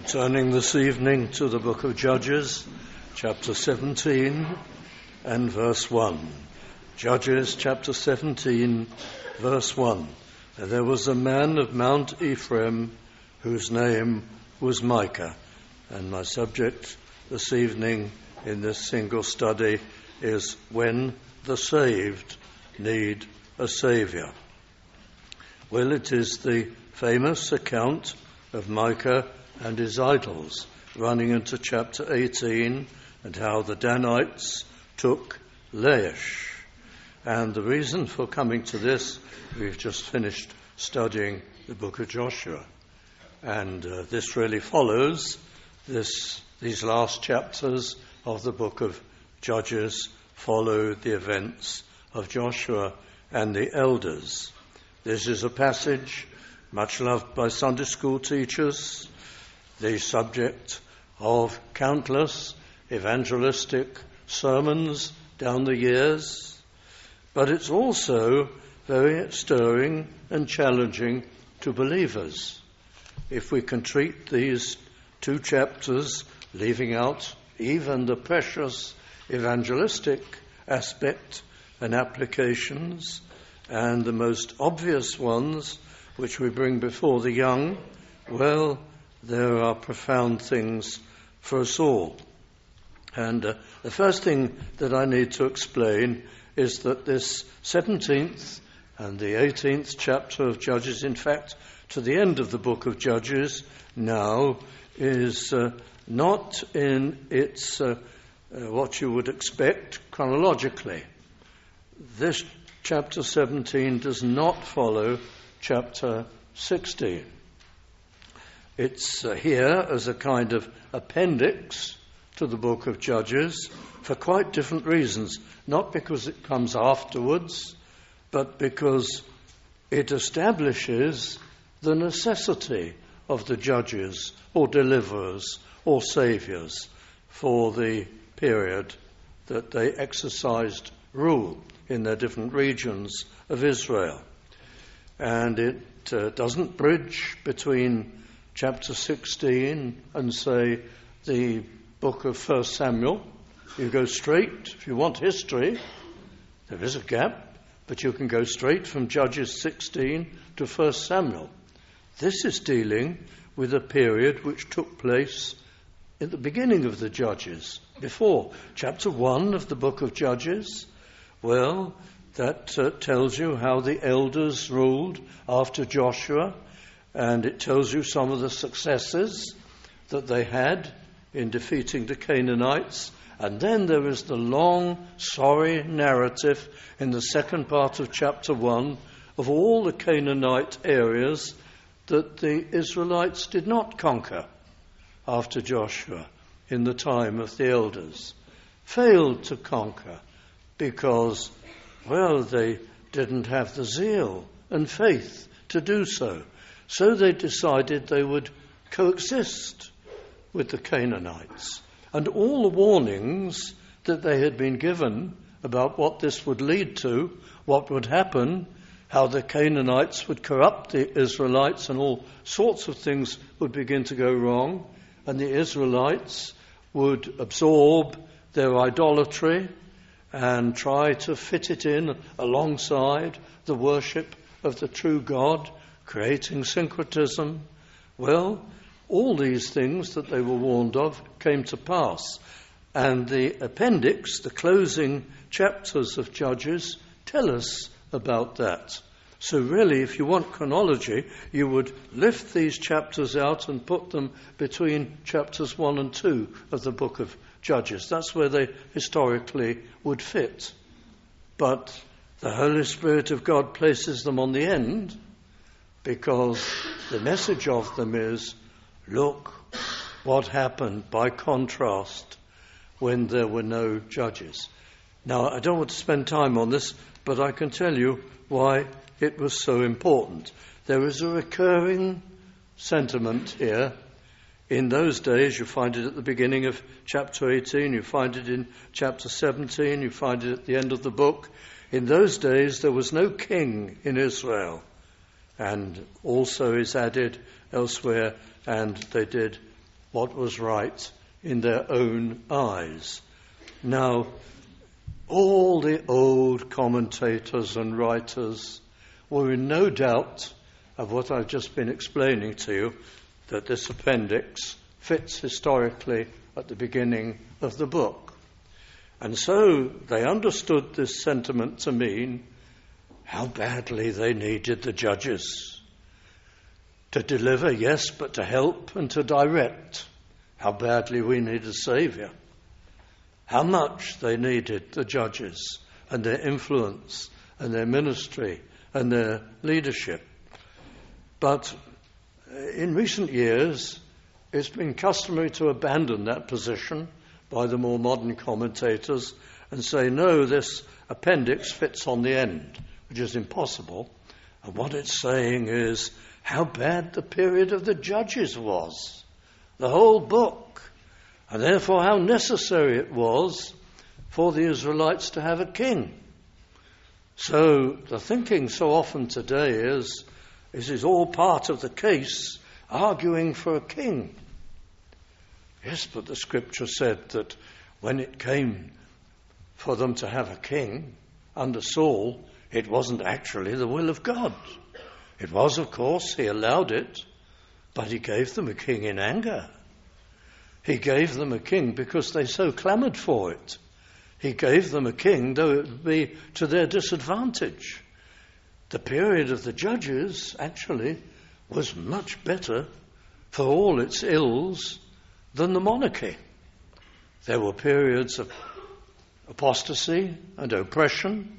Turning this evening to the book of Judges, chapter 17 and verse 1. Judges chapter 17, verse 1. And there was a man of Mount Ephraim whose name was Micah. And my subject this evening in this single study is when the saved need a saviour. Well, it is the famous account of Micah and his idols, running into chapter 18, and how the Danites took Laish. And the reason for coming to this, we've just finished studying the book of Joshua. And this really follows these last chapters of the book of Judges follow the events of Joshua and the elders. This is a passage much loved by Sunday school teachers, the subject of countless evangelistic sermons down the years, but it's also very stirring and challenging to believers. If we can treat these two chapters, leaving out even the precious evangelistic aspect and applications, and the most obvious ones which we bring before the young, well, there are profound things for us all. And the first thing that I need to explain is that this 17th and the 18th chapter of Judges, in fact, to the end of the book of Judges now, is not in its what you would expect chronologically. This chapter 17 does not follow chapter 16. It's here as a kind of appendix to the book of Judges for quite different reasons. Not because it comes afterwards, but because it establishes the necessity of the judges or deliverers or saviours for the period that they exercised rule in their different regions of Israel. And it doesn't bridge between chapter 16 and, say, the book of 1 Samuel. You go straight, if you want history, there is a gap, but you can go straight from Judges 16 to 1 Samuel. This is dealing with a period which took place at the beginning of the Judges, before chapter 1 of the book of Judges. Well, that tells you how the elders ruled after Joshua, and it tells you some of the successes that they had in defeating the Canaanites. And then there is the long, sorry narrative in the second part of chapter 1 of all the Canaanite areas that the Israelites did not conquer after Joshua in the time of the elders. Failed to conquer because, well, they didn't have the zeal and faith to do so. So they decided they would coexist with the Canaanites. And all the warnings that they had been given about what this would lead to, what would happen, how the Canaanites would corrupt the Israelites and all sorts of things would begin to go wrong, and the Israelites would absorb their idolatry and try to fit it in alongside the worship of the true God, creating syncretism. Well, all these things that they were warned of came to pass. And the appendix, the closing chapters of Judges, tell us about that. So really, if you want chronology, you would lift these chapters out and put them between chapters 1 and 2 of the book of Judges. That's where they historically would fit. But the Holy Spirit of God places them on the end, because the message of them is, look what happened by contrast when there were no judges. Now, I don't want to spend time on this, but I can tell you why it was so important. There is a recurring sentiment here. In those days, you find it at the beginning of chapter 18, you find it in chapter 17, you find it at the end of the book. In those days, there was no king in Israel. And also is added elsewhere, and they did what was right in their own eyes. Now, all the old commentators and writers were in no doubt of what I've just been explaining to you, that this appendix fits historically at the beginning of the book. And so they understood this sentiment to mean how badly they needed the judges. To deliver, yes, but to help and to direct. How badly we need a saviour. How much they needed the judges and their influence and their ministry and their leadership. But in recent years, it's been customary to abandon that position by the more modern commentators and say, no, this appendix fits on the end, which is impossible. And what it's saying is how bad the period of the judges was, the whole book, and therefore how necessary it was for the Israelites to have a king. So the thinking so often today is, this is all part of the case, arguing for a king. Yes, but the scripture said that when it came for them to have a king under Saul, it wasn't actually the will of God. It was, of course, he allowed it, but he gave them a king in anger. He gave them a king because they so clamoured for it. He gave them a king, though it would be to their disadvantage. The period of the judges, actually, was much better for all its ills than the monarchy. There were periods of apostasy and oppression,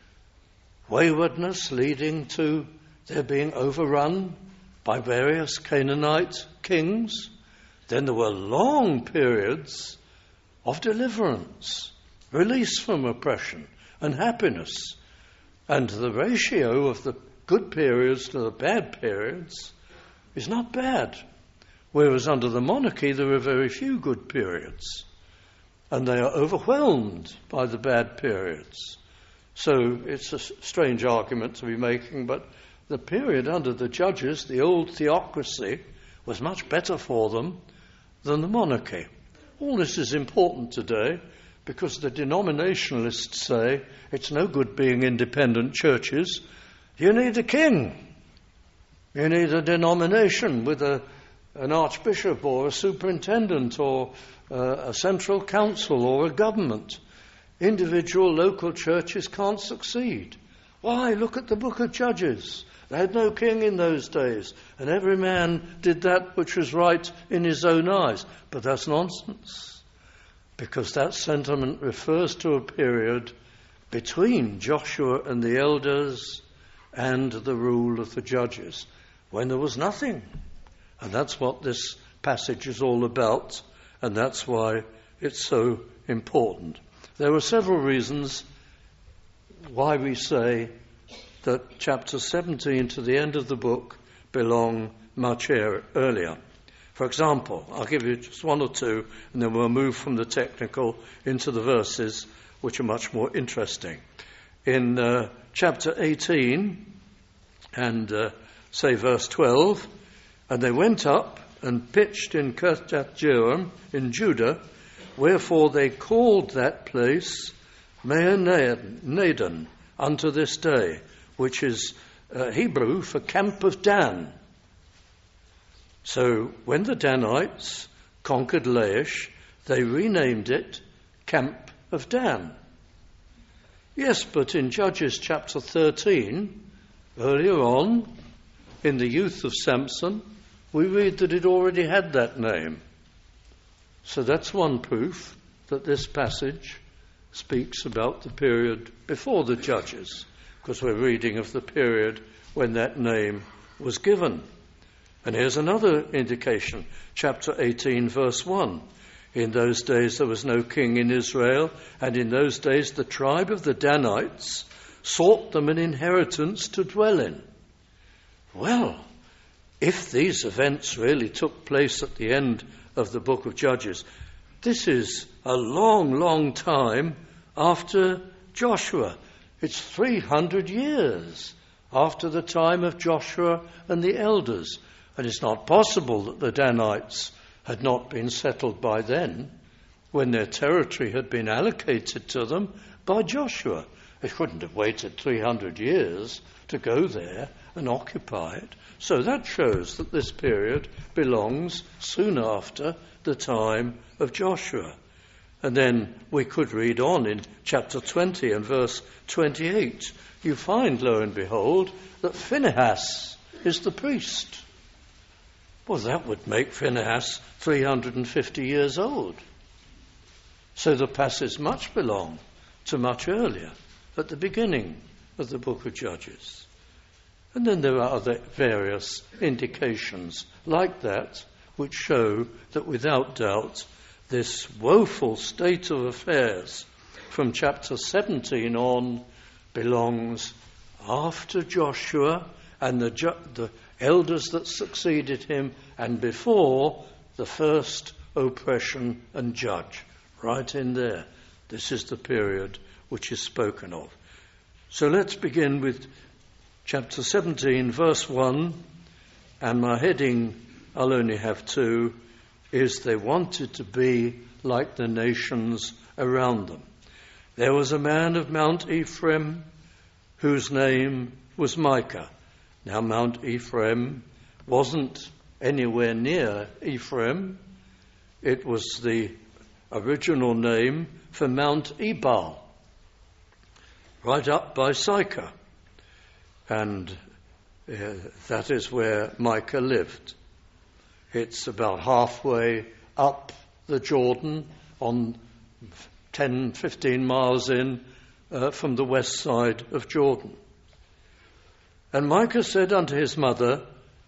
waywardness leading to their being overrun by various Canaanite kings. Then there were long periods of deliverance, release from oppression and happiness. And the ratio of the good periods to the bad periods is not bad. Whereas under the monarchy there are very few good periods. And they are overwhelmed by the bad periods. So it's a strange argument to be making, but the period under the judges, the old theocracy, was much better for them than the monarchy. All this is important today because the denominationalists say it's no good being independent churches. You need a king. You need a denomination with an archbishop or a superintendent or a central council or a government. Individual local churches can't succeed. Why? Look at the book of Judges. They had no king in those days, and every man did that which was right in his own eyes. But that's nonsense, because that sentiment refers to a period between Joshua and the elders and the rule of the judges, when there was nothing. And that's what this passage is all about, and that's why it's so important. There are several reasons why we say that chapter 17 to the end of the book belong much earlier. For example, I'll give you just one or two, and then we'll move from the technical into the verses, which are much more interesting. In chapter 18, and say verse 12, and they went up and pitched in Kirjath-jearim in Judah, wherefore they called that place Mahaneh-nadin unto this day, which is Hebrew for camp of Dan. So when the Danites conquered Laish, they renamed it Camp of Dan. Yes, but in Judges chapter 13, earlier on, in the youth of Samson, we read that it already had that name. So that's one proof that this passage speaks about the period before the Judges, because we're reading of the period when that name was given. And here's another indication, chapter 18, verse 1. In those days there was no king in Israel, and in those days the tribe of the Danites sought them an inheritance to dwell in. Well, if these events really took place at the end of the book of Judges, this is a long, long time after Joshua. It's 300 years after the time of Joshua and the elders. And it's not possible that the Danites had not been settled by then, when their territory had been allocated to them by Joshua. They couldn't have waited 300 years to go there and occupy it. So that shows that this period belongs soon after the time of Joshua. And then we could read on in chapter 20 and verse 28. You find, lo and behold, that Phinehas is the priest. Well, that would make Phinehas 350 years old. So the passages much belong to much earlier, at the beginning of the book of Judges. And then there are other various indications like that which show that without doubt this woeful state of affairs from chapter 17 on belongs after Joshua and the elders that succeeded him and before the first oppression and judge. Right in there. This is the period which is spoken of. So let's begin with chapter 17, verse 1, and my heading, I'll only have two, is they wanted to be like the nations around them. There was a man of Mount Ephraim whose name was Micah. Now Mount Ephraim wasn't anywhere near Ephraim. It was the original name for Mount Ebal, right up by Sychar. And that is where Micah lived. It's about halfway up the Jordan, on 10, 15 miles in from the west side of Jordan. And Micah said unto his mother,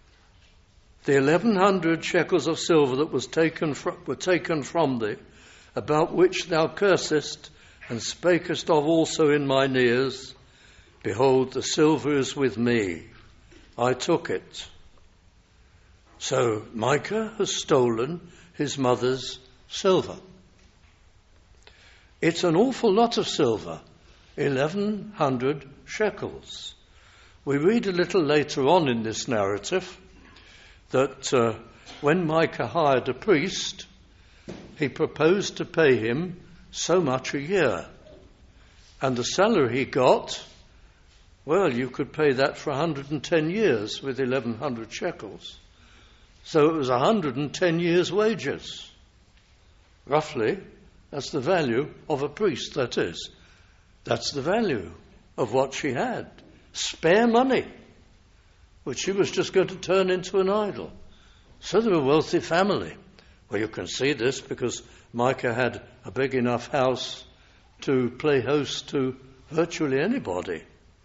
the 1,100 shekels of silver that were taken from thee, about which thou cursest, and spakest of also in mine ears, behold, the silver is with me. I took it. So Micah has stolen his mother's silver. It's an awful lot of silver, 1,100 shekels. We read a little later on in this narrative that when Micah hired a priest, he proposed to pay him so much a year. And the salary he got, well, you could pay that for 110 years with 1,100 shekels. So it was 110 years' wages. Roughly, that's the value of a priest, that is. That's the value of what she had. Spare money, which she was just going to turn into an idol. So they were a wealthy family. Well, you can see this because Micah had a big enough house to play host to virtually anybody.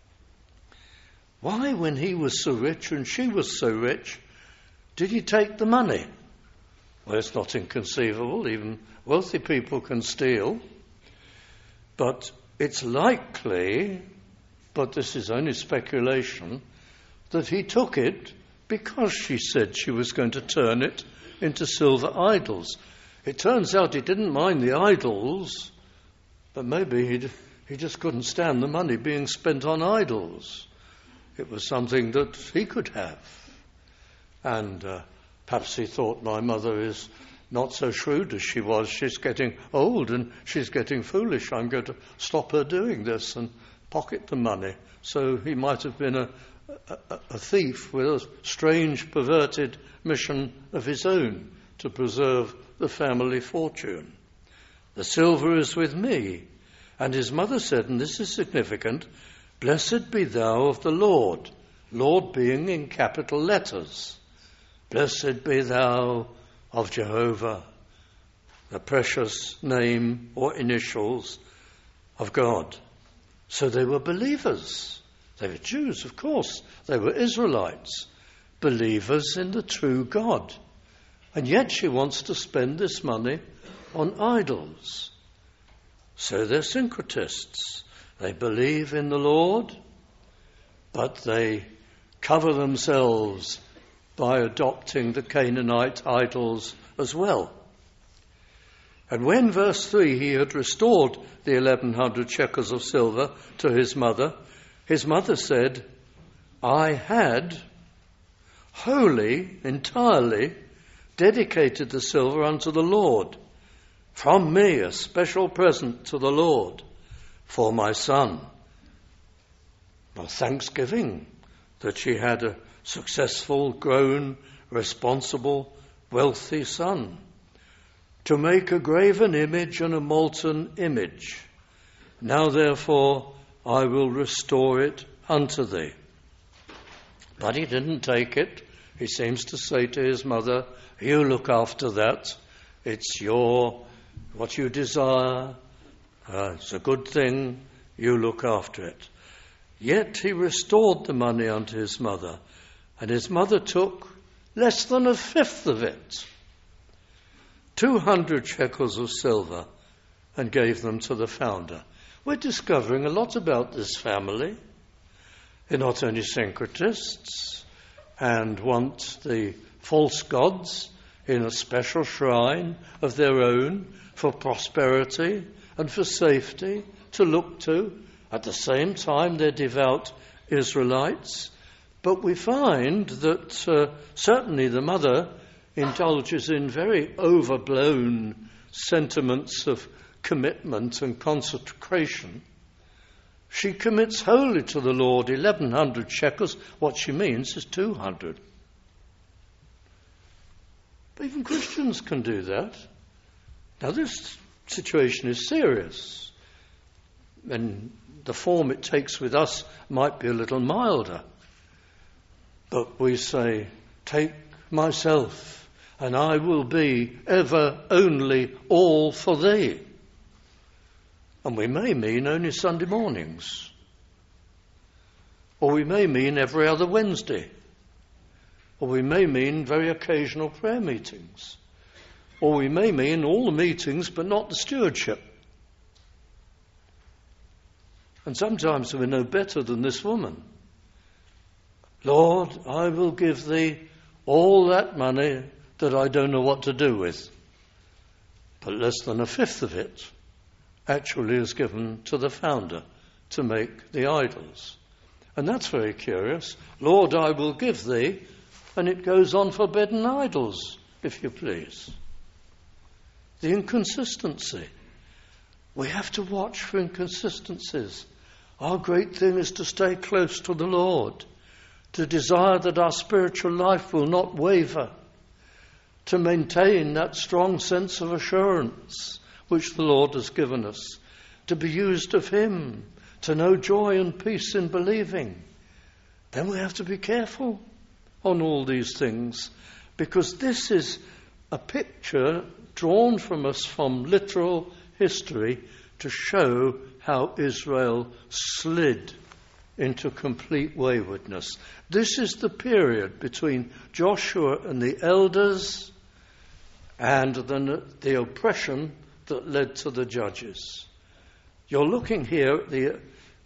Why, when he was so rich and she was so rich, did he take the money? Well, it's not inconceivable. Even wealthy people can steal. But it's likely, but this is only speculation, that he took it because she said she was going to turn it into silver idols. It turns out he didn't mind the idols, but maybe he just couldn't stand the money being spent on idols. It was something that he could have. And perhaps he thought, my mother is not so shrewd as she was. She's getting old and she's getting foolish. I'm going to stop her doing this and pocket the money. So he might have been a thief with a strange, perverted mission of his own to preserve the family fortune. The silver is with me. And his mother said, and this is significant, blessed be thou of the Lord, Lord being in capital letters. Blessed be thou of Jehovah, the precious name or initials of God. So they were believers. They were Jews, of course. They were Israelites, believers in the true God. And yet she wants to spend this money on idols. So they're syncretists. They believe in the Lord, but they cover themselves by adopting the Canaanite idols as well. And when, verse 3, he had restored the 1,100 shekels of silver to his mother said, I had wholly, entirely dedicated the silver unto the Lord. From me, a special present to the Lord for my son. Well, thanksgiving that she had a successful, grown, responsible, wealthy son. To make a graven image and a molten image. Now therefore I will restore it unto thee. But he didn't take it. He seems to say to his mother, you look after that. It's what you desire. It's a good thing. You look after it. Yet he restored the money unto his mother, and his mother took less than a fifth of it, 200 shekels of silver, and gave them to the founder. We're discovering a lot about this family. They're not only syncretists and want the false gods in a special shrine of their own for prosperity and for safety to look to. At the same time, they're devout Israelites. But we find that certainly the mother indulges in very overblown sentiments of commitment and consecration. She commits wholly to the Lord 1,100 shekels. What she means is 200. But even Christians can do that. Now this situation is serious. And the form it takes with us might be a little milder. But we say, take myself, and I will be ever only all for thee. And we may mean only Sunday mornings. Or we may mean every other Wednesday. Or we may mean very occasional prayer meetings. Or we may mean all the meetings but not the stewardship. And sometimes we're no better than this woman. Lord, I will give thee all that money that I don't know what to do with. But less than a fifth of it actually is given to the founder to make the idols. And that's very curious. Lord, I will give thee, and it goes on forbidden idols, if you please. The inconsistency. We have to watch for inconsistencies. Our great thing is to stay close to the Lord, to desire that our spiritual life will not waver, to maintain that strong sense of assurance which the Lord has given us, to be used of Him, to know joy and peace in believing. Then we have to be careful on all these things, because this is a picture drawn from us from literal history to show how Israel slid into complete waywardness. This is the period between Joshua and the elders and the oppression that led to the judges. You're looking here at the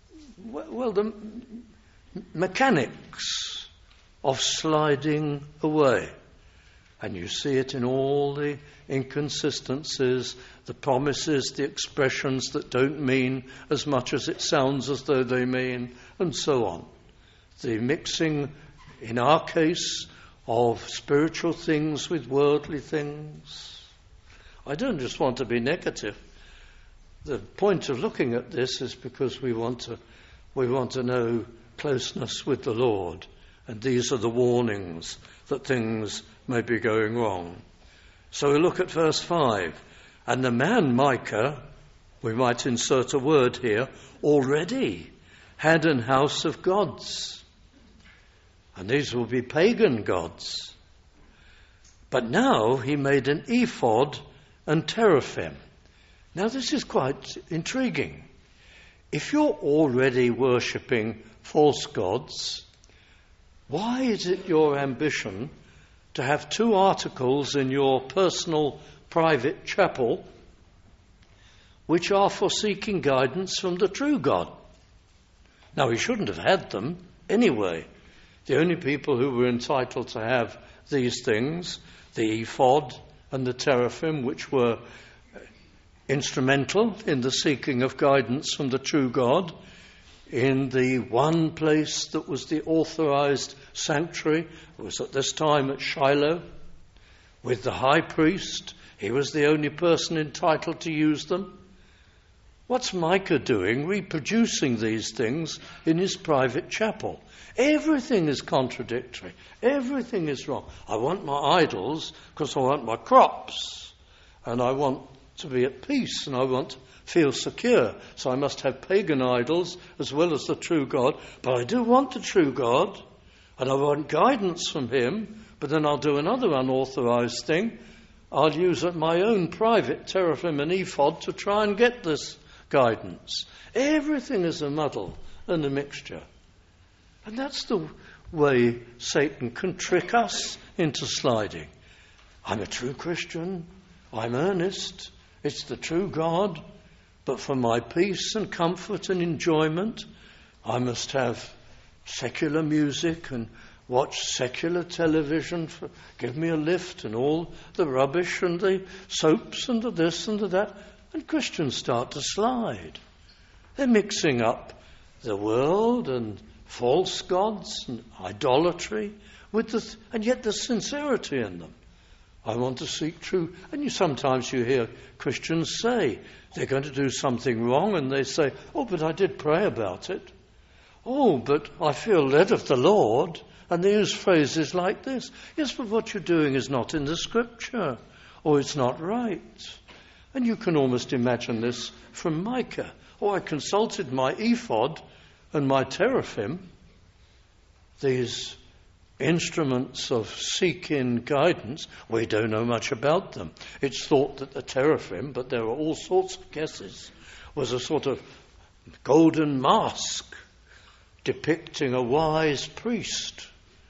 mechanics of sliding away. And you see it in all the inconsistencies, the promises, the expressions that don't mean as much as it sounds as though they mean, and so on. The mixing, in our case, of spiritual things with worldly things. I don't just want to be negative. The point of looking at this is because we want to know closeness with the Lord. And these are the warnings that things may be going wrong. So we look at verse 5. And the man Micah, we might insert a word here, already had an house of gods. And these will be pagan gods. But now he made an ephod and teraphim. Now this is quite intriguing. If you're already worshipping false gods, why is it your ambition to have two articles in your personal private chapel which are for seeking guidance from the true God? Now, he shouldn't have had them anyway. The only people who were entitled to have these things, the ephod and the teraphim, which were instrumental in the seeking of guidance from the true God, in the one place that was the authorized sanctuary, it was at this time at Shiloh, with the high priest. He was the only person entitled to use them. What's Micah doing, reproducing these things in his private chapel? Everything is contradictory. Everything is wrong. I want my idols because I want my crops. And I want to be at peace and I want to feel secure. So I must have pagan idols as well as the true God. But I do want the true God and I want guidance from him. But then I'll do another unauthorized thing. I'll use my own private teraphim and ephod to try and get this guidance. Everything is a muddle and a mixture. And that's the way Satan can trick us into sliding. I'm a true Christian. I'm earnest. It's the true God. But for my peace and comfort and enjoyment, I must have secular music and watch secular television. Give me a lift and all the rubbish and the soaps and the this and the that. And Christians start to slide. They're mixing up the world and false gods and idolatry and yet there's sincerity in them. I want to seek true. And sometimes you hear Christians say they're going to do something wrong and they say, oh, but I did pray about it. Oh, but I feel led of the Lord. And they use phrases like this. Yes, but what you're doing is not in the scripture or it's not right. And you can almost imagine this from Micah. Oh, I consulted my ephod and my teraphim, these instruments of seeking guidance. We don't know much about them. It's thought that the teraphim, but there are all sorts of guesses, was a sort of golden mask depicting a wise priest.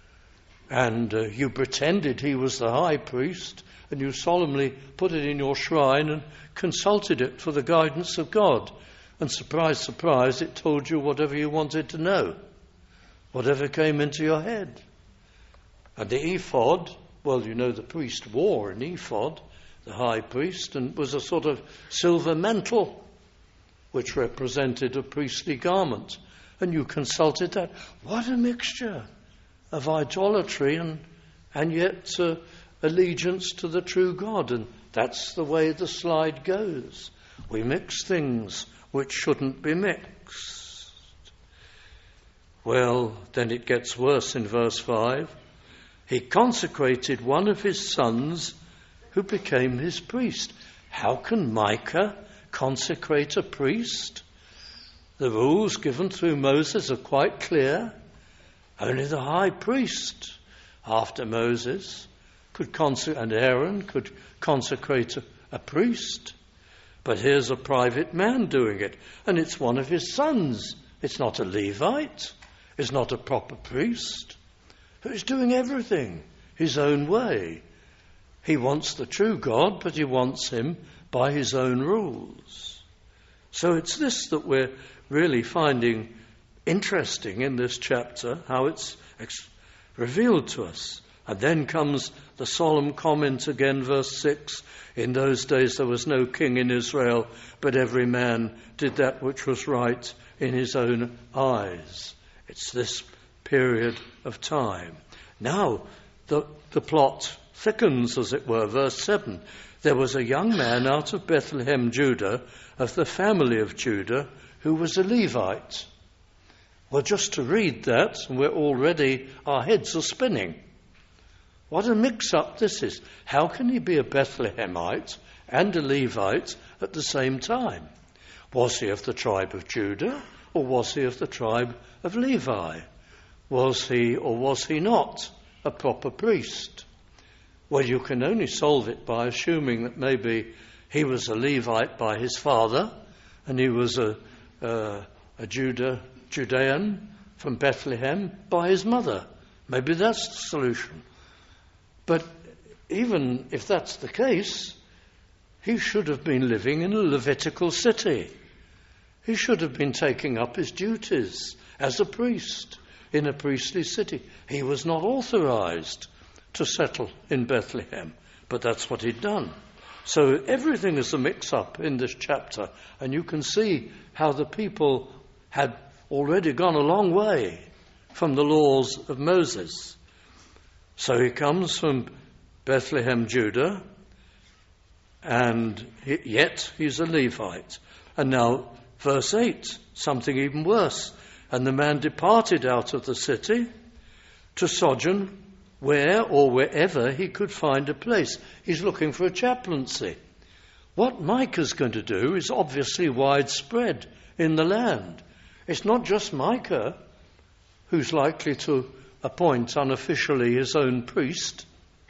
And you pretended he was the high priest, and you solemnly put it in your shrine and consulted it for the guidance of God. And surprise, surprise, it told you whatever you wanted to know, whatever came into your head. And the ephod, well, you know the priest wore an ephod, the high priest, and was a sort of silver mantle which represented a priestly garment. And you consulted that. What a mixture of idolatry and yet allegiance to the true God. And that's the way the slide goes. We mix things which shouldn't be mixed. Well, then it gets worse in verse 5. He consecrated one of his sons who became his priest. How can Micah consecrate a priest? The rules given through Moses are quite clear. Only the high priest, after Moses, and Aaron could consecrate a priest. But here's a private man doing it, and it's one of his sons. It's not a Levite. It's not a proper priest. He's doing everything his own way. He wants the true God, but he wants him by his own rules. So it's this that we're really finding interesting in this chapter, how it's revealed to us. And then comes the solemn comment again, verse 6. In those days there was no king in Israel, but every man did that which was right in his own eyes. It's this period of time. Now the plot thickens, as it were. Verse 7. There was a young man out of Bethlehem, Judah, of the family of Judah, who was a Levite. Well, just to read that, our heads are spinning. What a mix-up this is. How can he be a Bethlehemite and a Levite at the same time? Was he of the tribe of Judah, or was he of the tribe of Levi? Was he or was he not a proper priest? Well, you can only solve it by assuming that maybe he was a Levite by his father, and he was a Judean from Bethlehem by his mother. Maybe that's the solution. But even if that's the case, he should have been living in a Levitical city. He should have been taking up his duties as a priest in a priestly city. He was not authorized to settle in Bethlehem, but that's what he'd done. So everything is a mix-up in this chapter, and you can see how the people had already gone a long way from the laws of Moses. So he comes from Bethlehem, Judah, and yet he's a Levite. And now, verse 8, something even worse. And the man departed out of the city to sojourn where or wherever he could find a place. He's looking for a chaplaincy. What Micah's going to do is obviously widespread in the land. It's not just Micah who's likely to appoint unofficially his own priest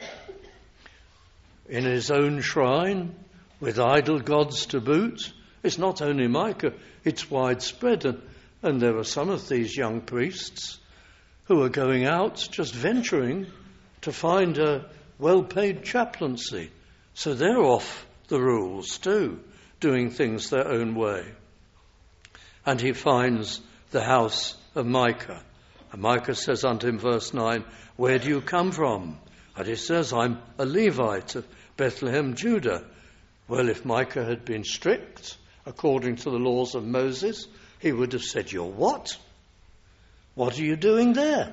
in his own shrine with idol gods to boot. It's not only Micah, it's widespread. And there are some of these young priests who are going out, just venturing to find a well-paid chaplaincy. So they're off the rules too, doing things their own way. And he finds the house of Micah. And Micah says unto him, verse 9, where do you come from? And he says, I'm a Levite of Bethlehem, Judah. Well, if Micah had been strict, according to the laws of Moses, he would have said, you're what? What are you doing there?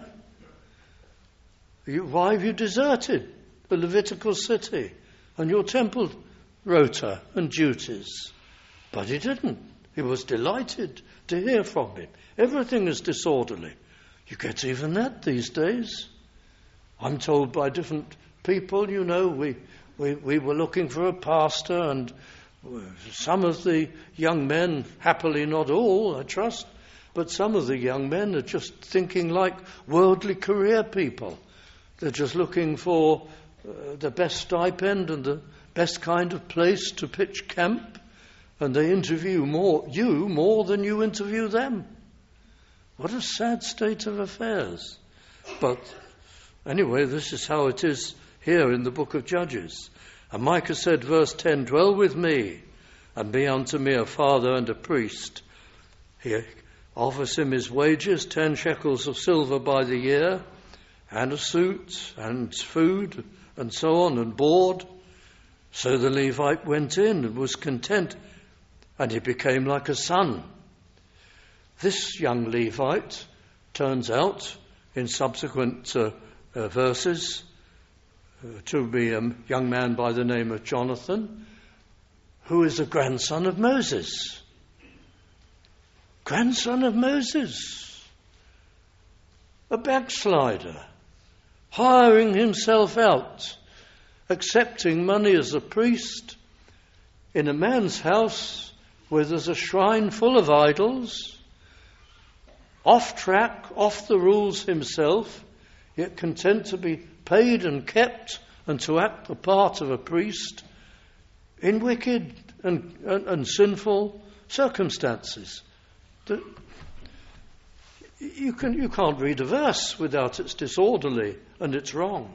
Why have you deserted the Levitical city and your temple rota and duties? But he didn't. He was delighted to hear from him. Everything is disorderly. You get even that these days. I'm told by different people, we were looking for a pastor, and some of the young men, happily not all, I trust, but some of the young men are just thinking like worldly career people. They're just looking for the best stipend and the best kind of place to pitch camp, and they interview you more than you interview them. What a sad state of affairs. But anyway, this is how it is here in the book of Judges. And Micah said, verse 10, dwell with me, and be unto me a father and a priest. He offers him his wages, 10 shekels of silver by the year, and a suit, and food, and so on, and board. So the Levite went in and was content, and he became like a son. This young Levite turns out, in subsequent verses, to be a young man by the name of Jonathan, who is a grandson of Moses. Grandson of Moses. A backslider, hiring himself out, accepting money as a priest in a man's house where there's a shrine full of idols, off track, off the rules himself, yet content to be paid and kept and to act the part of a priest in wicked and sinful circumstances. You can't read a verse without it's disorderly and it's wrong.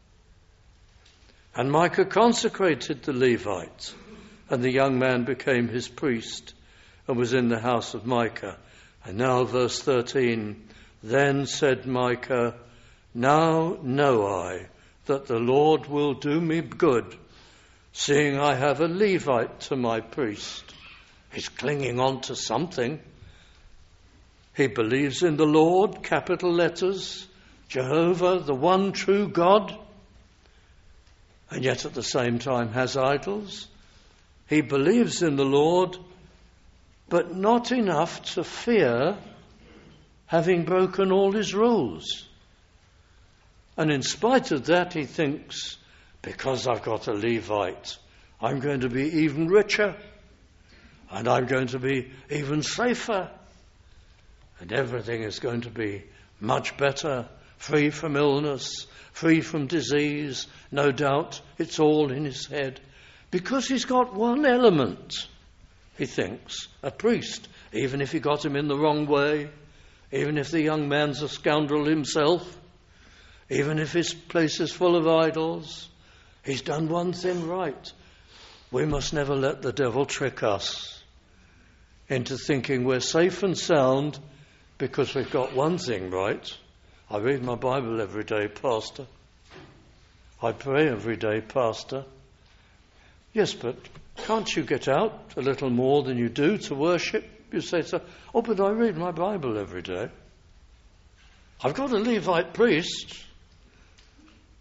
And Micah consecrated the Levite, and the young man became his priest and was in the house of Micah. And now verse 13, then said Micah, now know I that the Lord will do me good, seeing I have a Levite to my priest. He's clinging on to something. He believes in the Lord, capital letters, Jehovah, the one true God, and yet at the same time has idols. He believes in the Lord, but not enough to fear having broken all his rules. And in spite of that, he thinks, because I've got a Levite, I'm going to be even richer, and I'm going to be even safer, and everything is going to be much better, free from illness, free from disease. No doubt it's all in his head. Because he's got one element, he thinks, a priest, even if he got him in the wrong way, even if the young man's a scoundrel himself, even if his place is full of idols, he's done one thing right. We must never let the devil trick us into thinking we're safe and sound because we've got one thing right. I read my Bible every day, Pastor. I pray every day, Pastor. Yes, but can't you get out a little more than you do to worship? You say so. Oh, but I read my Bible every day. I've got a Levite priest,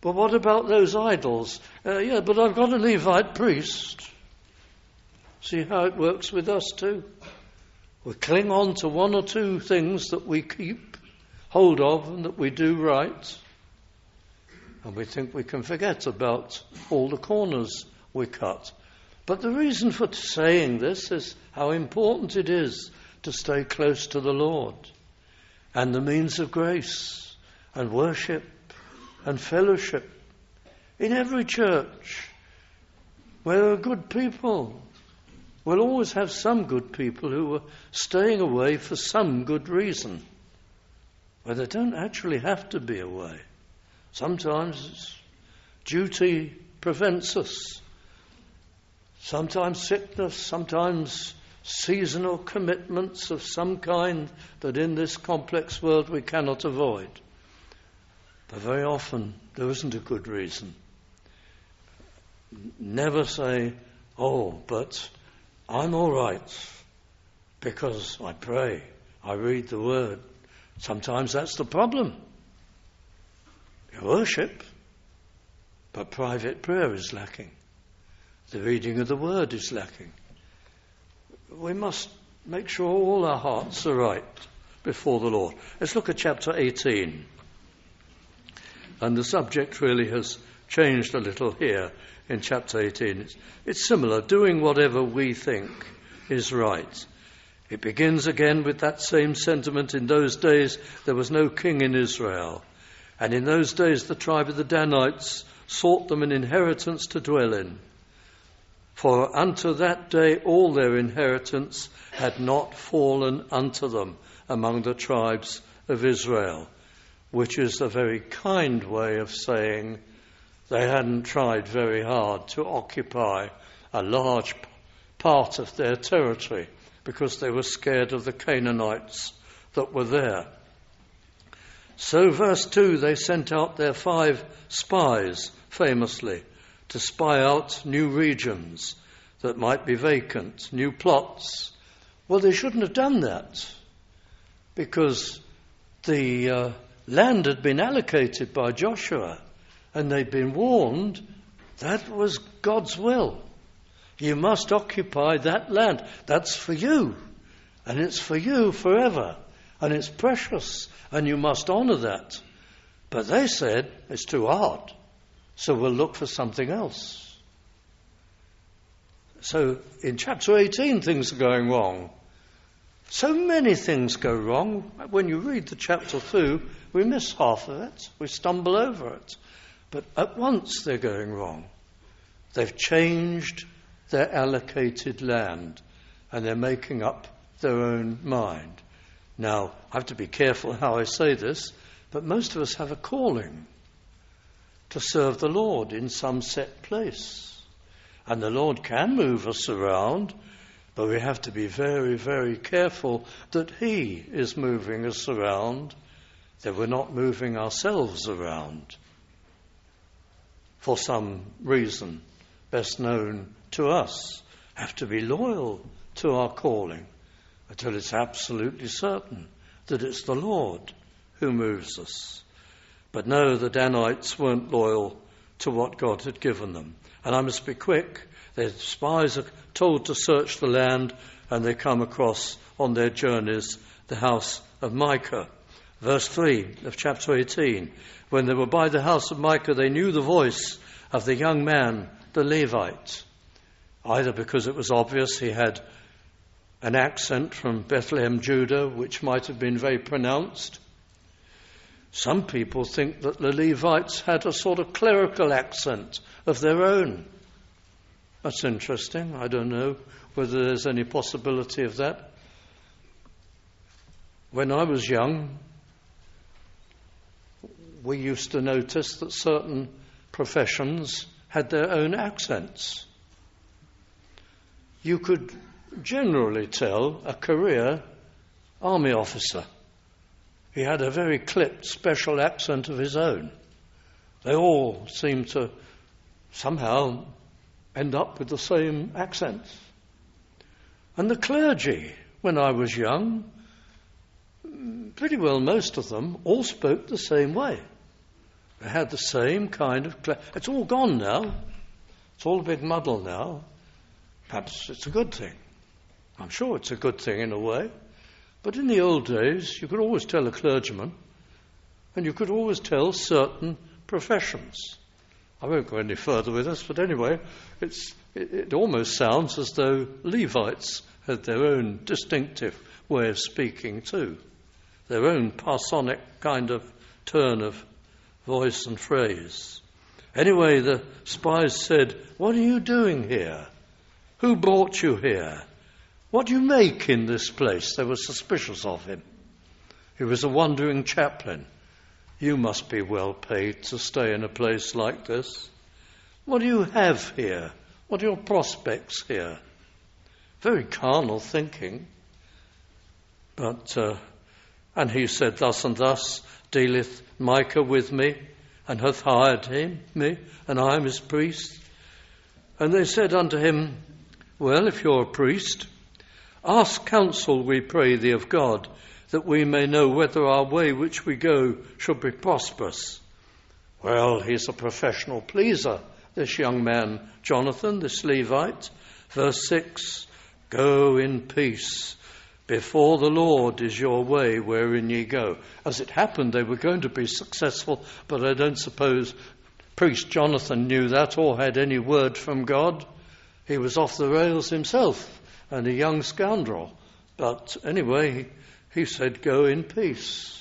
But what about those idols? Yeah, but I've got a Levite priest. See how it works with us too? We cling on to one or two things that we keep hold of and that we do right. And we think we can forget about all the corners we cut. But the reason for saying this is how important it is to stay close to the Lord and the means of grace and worship and fellowship. In every church where there are good people, we'll always have some good people who are staying away for some good reason, where they don't actually have to be away. Sometimes duty prevents us. Sometimes sickness, sometimes seasonal commitments of some kind that in this complex world we cannot avoid. But very often there isn't a good reason. Never say, oh, but I'm all right because I pray, I read the Word. Sometimes that's the problem. You worship, but private prayer is lacking. The reading of the Word is lacking. We must make sure all our hearts are right before the Lord. Let's look at chapter 18. And the subject really has changed a little here in chapter 18. It's similar, doing whatever we think is right. It begins again with that same sentiment. In those days there was no king in Israel. And in those days the tribe of the Danites sought them an inheritance to dwell in. For unto that day all their inheritance had not fallen unto them among the tribes of Israel, which is a very kind way of saying they hadn't tried very hard to occupy a large part of their territory because they were scared of the Canaanites that were there. So verse 2, they sent out their 5 spies, famously, to spy out new regions that might be vacant, new plots. Well, they shouldn't have done that because the land had been allocated by Joshua and they'd been warned that was God's will. You must occupy that land. That's for you. And it's for you forever. And it's precious. And you must honour that. But they said, it's too hard. So we'll look for something else. So in chapter 18, things are going wrong. So many things go wrong. When you read the chapter through, we miss half of it. We stumble over it. But at once they're going wrong. They've changed their allocated land and they're making up their own mind. Now, I have to be careful how I say this, but most of us have a calling to serve the Lord in some set place. And the Lord can move us around, but we have to be very, very careful that He is moving us around, that we're not moving ourselves around for some reason best known to us. Have to be loyal to our calling until it's absolutely certain that it's the Lord who moves us. But no, the Danites weren't loyal to what God had given them. And I must be quick. Their spies are told to search the land, and they come across on their journeys the house of Micah. Verse 3 of chapter 18. When they were by the house of Micah, they knew the voice of the young man, the Levite, either because it was obvious he had an accent from Bethlehem, Judah, which might have been very pronounced. Some people think that the Levites had a sort of clerical accent of their own. That's interesting. I don't know whether there's any possibility of that. When I was young, we used to notice that certain professions had their own accents. You could generally tell a career army officer. He had a very clipped special accent of his own. They all seemed to somehow end up with the same accent. And the clergy, when I was young, pretty well most of them all spoke the same way. They had the same kind of... It's all gone now. It's all a big muddle now. Perhaps it's a good thing. I'm sure it's a good thing in a way. But in the old days, you could always tell a clergyman, and you could always tell certain professions. I won't go any further with this, but anyway, it almost sounds as though Levites had their own distinctive way of speaking too, their own parsonic kind of turn of voice and phrase. Anyway, the spies said, "What are you doing here? Who brought you here? What do you make in this place?" They were suspicious of him. He was a wandering chaplain. "You must be well paid to stay in a place like this. What do you have here? What are your prospects here?" Very carnal thinking. But, and he said, "Thus and thus dealeth Micah with me, and hath hired me, and I am his priest." And they said unto him, "Well, if you're a priest, ask counsel, we pray thee, of God, that we may know whether our way which we go should be prosperous." Well, he's a professional pleaser, this young man, Jonathan, this Levite. Verse 6, "Go in peace. Before the Lord is your way wherein ye go." As it happened, they were going to be successful, but I don't suppose priest Jonathan knew that or had any word from God. He was off the rails himself and a young scoundrel. But anyway, he said, "Go in peace."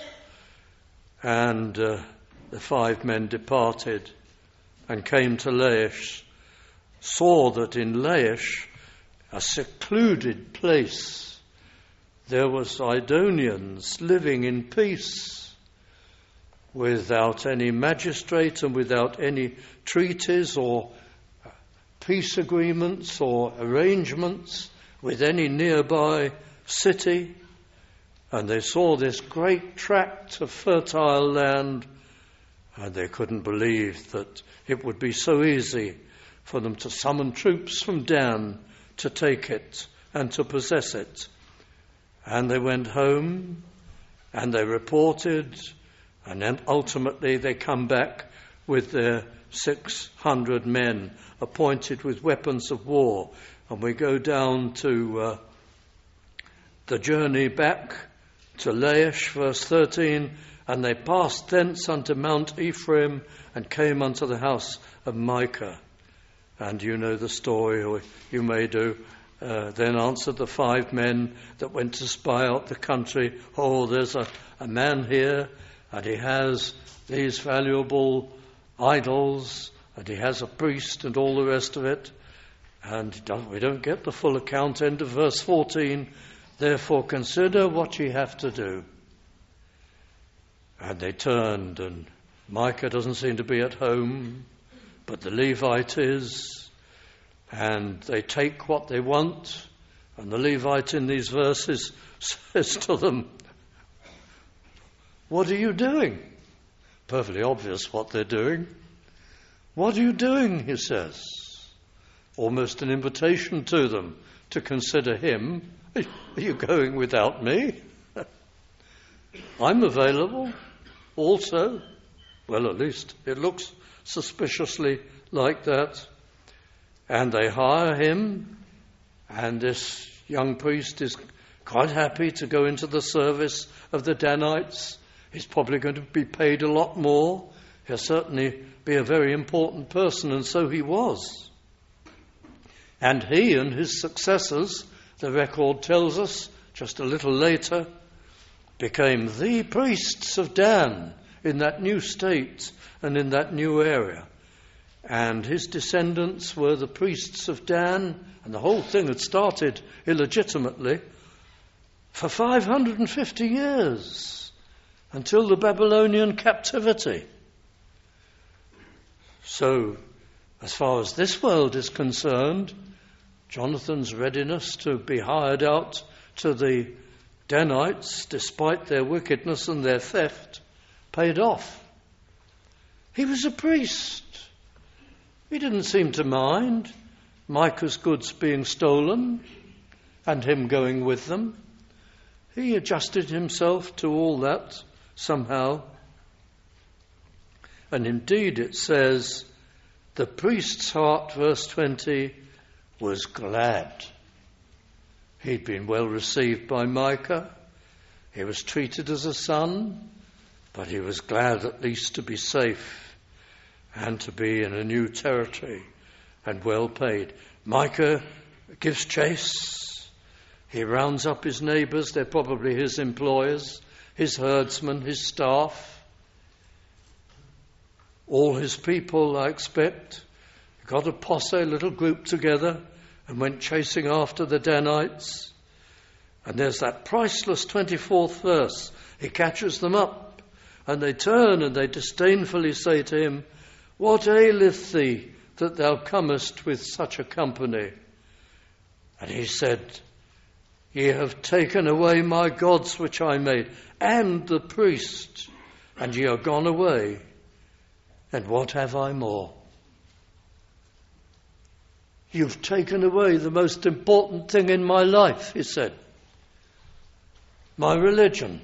And the 5 men departed and came to Laish, saw that in Laish, a secluded place, there were Sidonians living in peace, without any magistrate and without any treaties or peace agreements or arrangements with any nearby city. And they saw this great tract of fertile land, and they couldn't believe that it would be so easy for them to summon troops from Dan to take it and to possess it. And they went home and they reported, and then ultimately they come back with their 600 men appointed with weapons of war. And we go down to the journey back to Laish, verse 13, "And they passed thence unto Mount Ephraim and came unto the house of Micah." And you know the story, or you may do. Then answered the 5 men that went to spy out the country, "Oh, there's a man here, and he has these valuable idols, and he has a priest and all the rest of it." And we don't get the full account. End of verse 14. "Therefore consider what ye have to do." And they turned, and Micah doesn't seem to be at home, but the Levite is. And they take what they want, and the Levite in these verses says to them, "What are you doing?" Perfectly obvious what they're doing. "What are you doing?" he says. Almost an invitation to them to consider him. "Are you going without me? I'm available also." Well, at least it looks suspiciously like that. And they hire him, and this young priest is quite happy to go into the service of the Danites. He's probably going to be paid a lot more. He'll certainly be a very important person, and so he was. And he and his successors, the record tells us, just a little later, became the priests of Dan in that new state and in that new area. And his descendants were the priests of Dan, and the whole thing had started illegitimately for 550 years, until the Babylonian captivity. So, as far as this world is concerned, Jonathan's readiness to be hired out to the Danites, despite their wickedness and their theft, paid off. He was a priest. He didn't seem to mind Micah's goods being stolen and him going with them. He adjusted himself to all that somehow. And indeed it says, the priest's heart, verse 20, was glad. He'd been well received by Micah. He was treated as a son, but he was glad at least to be safe and to be in a new territory and well paid. Micah gives chase. He rounds up his neighbours. They're probably his employers, his herdsmen, his staff. All his people, I expect, got a posse, a little group together, and went chasing after the Danites. And there's that priceless 24th verse. He catches them up, and they turn and they disdainfully say to him, "What aileth thee that thou comest with such a company?" And he said, "Ye have taken away my gods which I made, and the priest, and ye are gone away. And what have I more?" "You've taken away the most important thing in my life," he said. "My religion.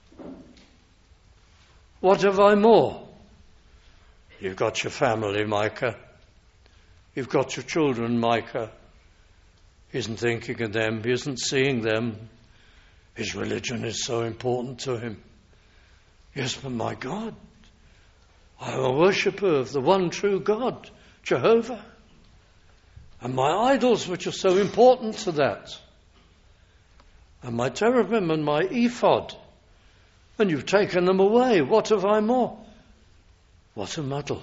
What have I more?" "You've got your family, Micah. You've got your children, Micah." He isn't thinking of them. He isn't seeing them. His religion is so important to him. "Yes, but my God, I am a worshipper of the one true God, Jehovah. And my idols, which are so important to that. And my cherubim and my ephod. And you've taken them away. What have I more?" What a muddle.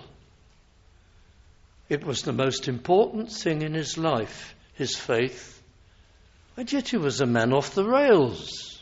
It was the most important thing in his life, his faith. And yet he was a man off the rails.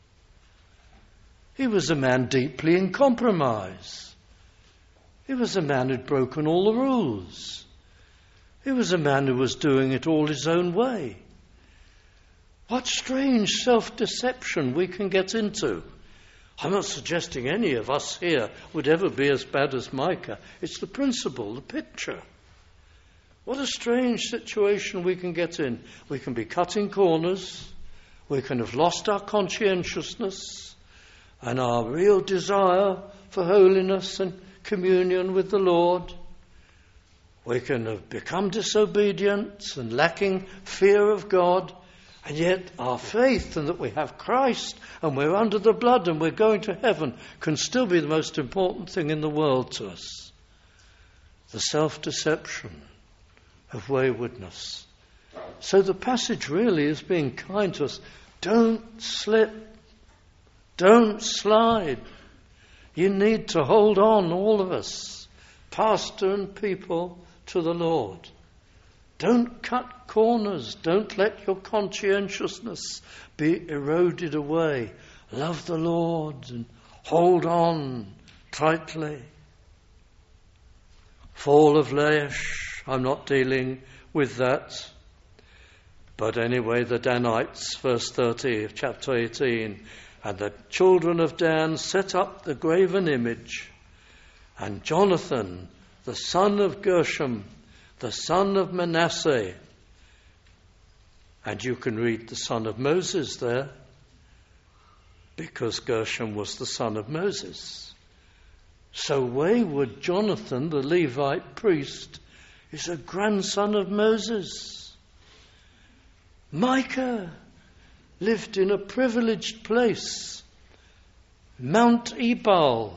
He was a man deeply in compromise. He was a man who'd broken all the rules. He was a man who was doing it all his own way. What strange self-deception we can get into. I'm not suggesting any of us here would ever be as bad as Micah. It's the principle, the picture. What a strange situation we can get in. We can be cutting corners. We can have lost our conscientiousness and our real desire for holiness and communion with the Lord. We can have become disobedient and lacking fear of God, and yet our faith and that we have Christ and we're under the blood and we're going to heaven can still be the most important thing in the world to us. The self-deception of waywardness. So the passage really is being kind to us. Don't slip. Don't slide. You need to hold on, all of us, pastor and people, to the Lord. Don't cut corners. Don't let your conscientiousness be eroded away. Love the Lord and hold on tightly. Fall of Laish, I'm not dealing with that. But anyway, the Danites, verse 30 of chapter 18, "And the children of Dan set up the graven image, and Jonathan, the son of Gershom, the son of Manasseh," and you can read the son of Moses there, because Gershom was the son of Moses. So wayward Jonathan, the Levite priest, is a grandson of Moses. Micah lived in a privileged place, Mount Ebal,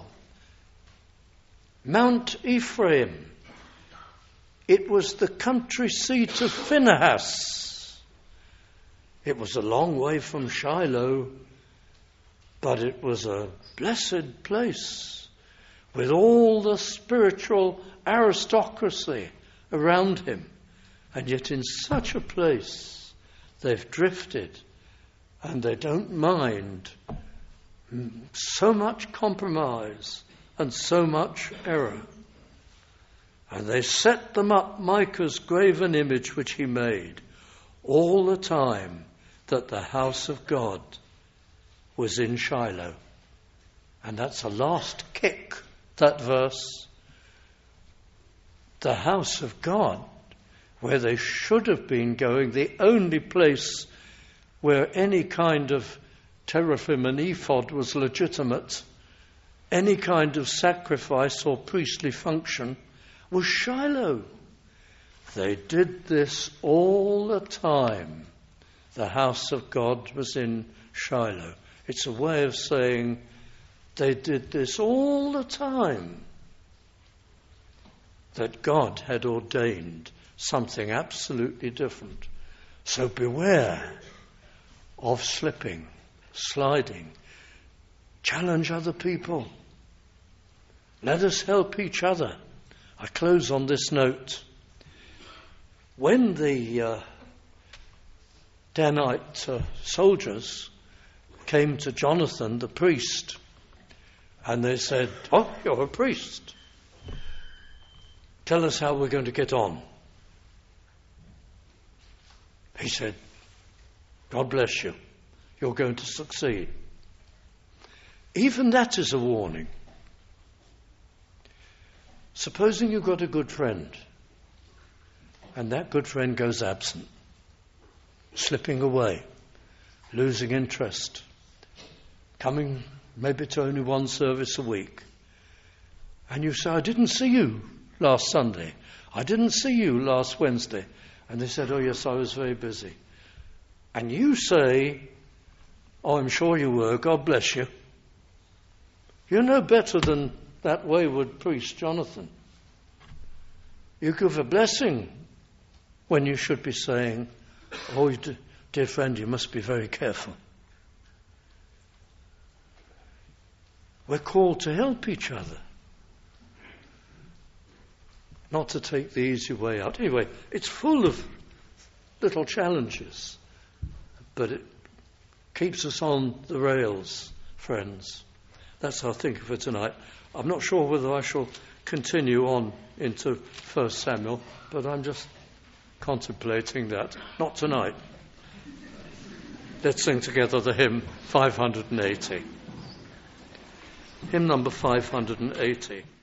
Mount Ephraim. It was the country seat of Phinehas. It was a long way from Shiloh, but it was a blessed place with all the spiritual aristocracy around him. And yet in such a place they've drifted, and they don't mind so much compromise and so much error. And they set them up, Micah's graven image which he made, all the time that the house of God was in Shiloh. And that's a last kick, that verse. The house of God, where they should have been going, the only place where any kind of teraphim and ephod was legitimate, any kind of sacrifice or priestly function was Shiloh. They did this all the time. The house of God was in Shiloh. It's a way of saying they did this all the time. That God had ordained something absolutely different. So beware of slipping, sliding. Challenge other people. Let us help each other. I close on this note. When the Danite soldiers came to Jonathan, the priest, and they said, "Oh, you're a priest. Tell us how we're going to get on." He said, "God bless you. You're going to succeed." Even that is a warning. Supposing you've got a good friend, and that good friend goes absent, slipping away, losing interest, coming maybe to only one service a week, and you say, "I didn't see you last Sunday. I didn't see you last Wednesday." And they said, "Oh yes, I was very busy." And you say, "Oh, I'm sure you were. God bless you." You're no better than that wayward priest, Jonathan. You give a blessing when you should be saying, "Oh, dear friend, you must be very careful." We're called to help each other, not to take the easy way out. Anyway, it's full of little challenges, but it keeps us on the rails, friends. That's our thinking for tonight. I'm not sure whether I shall continue on into 1 Samuel, but I'm just contemplating that. Not tonight. Let's sing together the hymn 580. Hymn number 580.